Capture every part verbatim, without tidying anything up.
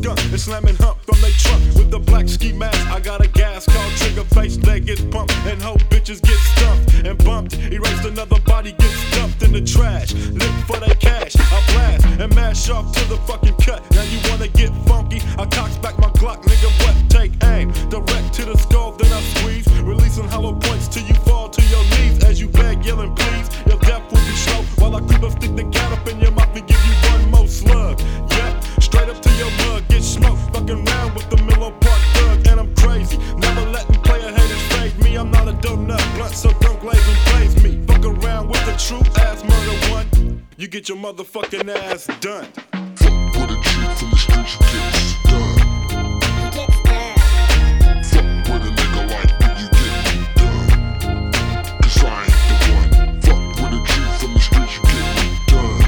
skunk and slamming hump from they trunk with the black ski mask. I got a gas called trigger face, leg gets pumped and hoe bitches get stuffed and bumped. Erased another body gets dumped in the trash. Live for they cash, I blast and mash off to the fucking cut. Now you wanna get funky? I cocks back my Glock, nigga. What? Take aim, direct to the skull, then I squeeze, releasing hollow points till you fall to your knees as you beg, yelling please. Your death will be slow while I creep up, stick the cat up in your mouth and give you one more slug. Yep, straight up to your mug, get smoked, fucking round with the Milo Park thug, and I'm crazy. Never letting player haters fade me. I'm not a donut blunt, so don't glaze and blaze me. Fuck around with the true ass murder one, you get your motherfucking ass done. Fuck with a chick from the streets, you get done. Fuck with a nigga like me, you get done. Cause I ain't the one. Fuck with a chick from the streets, you get done.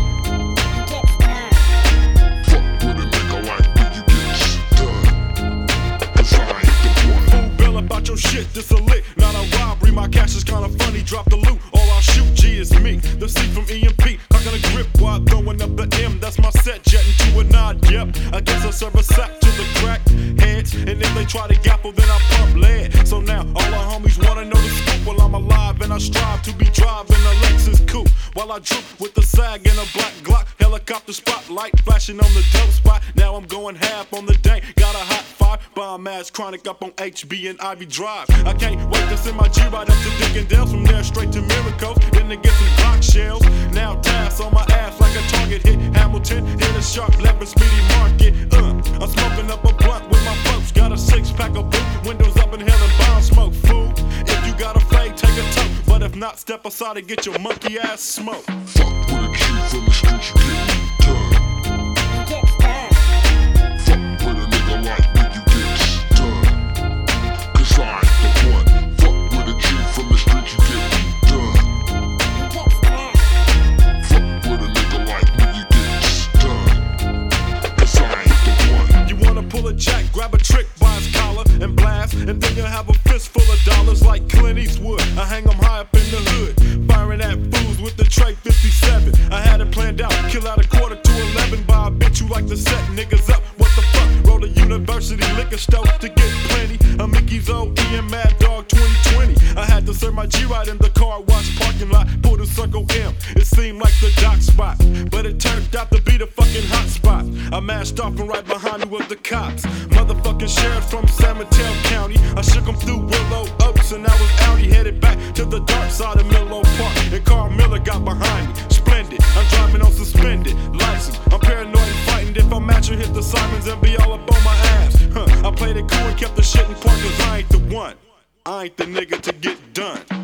Fuck with a nigga like me, you get done. Cause I ain't the one. Fool, bail about your shit, this a lick, not a robbery. My cash is kinda funny, drop the loot, all I'll shoot, G is me. The C from E M P, I got a grip while throwing up the M. That's my set, jet into a nod, yep. I guess I serve a sack to the crack heads, and if they try to gapple, then I pump lead. So now all our homies wanna know the scoop. Well, I'm alive and I strive to be driving a Lexus coupe while I droop with the sag and a black Glock. Helicopter spotlight flashing on the dope spot. Now I'm going half on the dank. Got a hot fire, bomb ass chronic up on H B and Ivy Drive. I can't wait to send my G right up to Dick and Dale's. From there straight to Miracles, then to get some Glock shells. Now task on my ass like a target. Hit Hamilton, hit a sharp left and speedy market. Uh, I'm smoking up a blunt with my folks. Got a six pack of blue, windows up in hell and bomb smoke. Fool, if you got a flag, take a toke. But if not, step aside and get your monkey ass smoked. Fuck with a chick from the streets, you get done. Fuck with a nigga like me, you get done. Cause I ain't the one. Fuck with a chick from the streets, you get done. Fuck with a nigga like me, you get done. Cause I ain't the one. You wanna pull a jack, grab a trick by his collar and blast, and then you'll have a fistful of dollars like Clint Eastwood. I hang 'em high up in the hood, firing at fools with the Trey fifty-seven. I had it planned out, kill out a quarter to eleven. By a bitch you like to set niggas up. What the fuck? Roll a university liquor store to get plenty. A Mickey's old E and Mad Dog twenty twenty. I had to serve my G right in the car wash parking lot. Pulled a Circle M, it seemed like the dock spot, but it turned out to be the fucking hot spot. I mashed off and right behind me was the cops. Motherfucking sheriff from San Mateo County. I shook him through Willow Oaks and I was outie headed back to the dark side of Milo Park. And Carl Miller got behind me. Splendid, I'm driving on suspended license. I'm paranoid and frightened. If I'm at you, hit the Simons and be all up on my ass. Huh, I played it cool and kept the shit in park cause I ain't the one. I ain't the nigga to get done.